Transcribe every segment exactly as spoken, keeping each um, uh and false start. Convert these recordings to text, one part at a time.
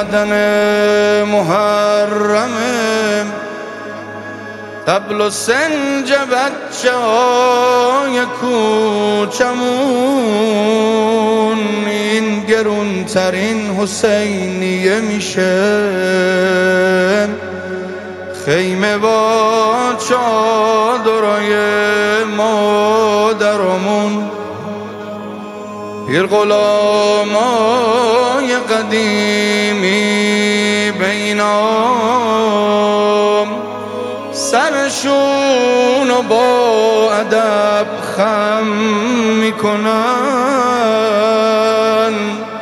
کردن محرمه، طبل و سنج بچه های کوچمون این گرونترین حسینیه میشه. خیمه با چادرای مادرمون، پیر غلامای قدیمی بینام سرشونو با ادب خم میکنن.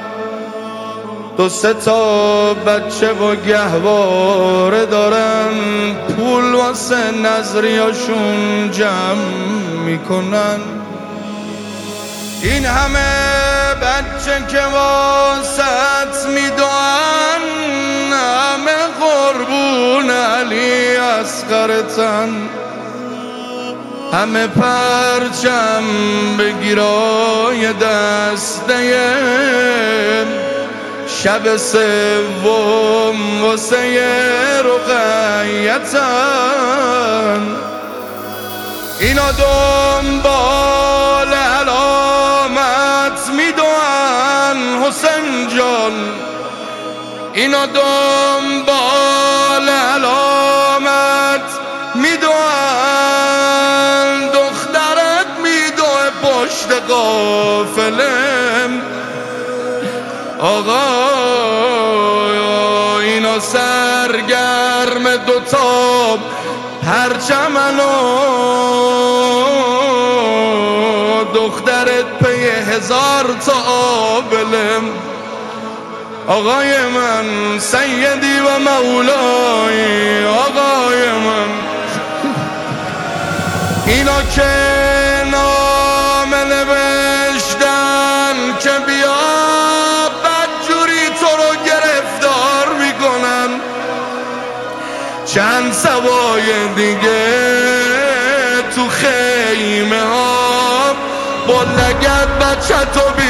دو سه تا بچه و گهواره دارن، پول واسه نظریاشون جمع میکنن. این همه بچه که واسط میدوان، همه قربون علی اصغرتن، همه پرچم بگیرای دسته شب سوم واسه رقیتن. اینا دنبال علامت میدوان حسین جان، اینا دنبال علامت میدوان. دخترت میدوه پشت قافله، آقا اینا سرگرم دوتا پرچمن و دخترت پی هزار تا آبلم. آقای من سیدی و مولای، آقای من اینا که نام نوشتن که بیا بدجوری تو رو گرفتار میکنن. چند سوای دیگه تو خیمه ها با لگد بچه تو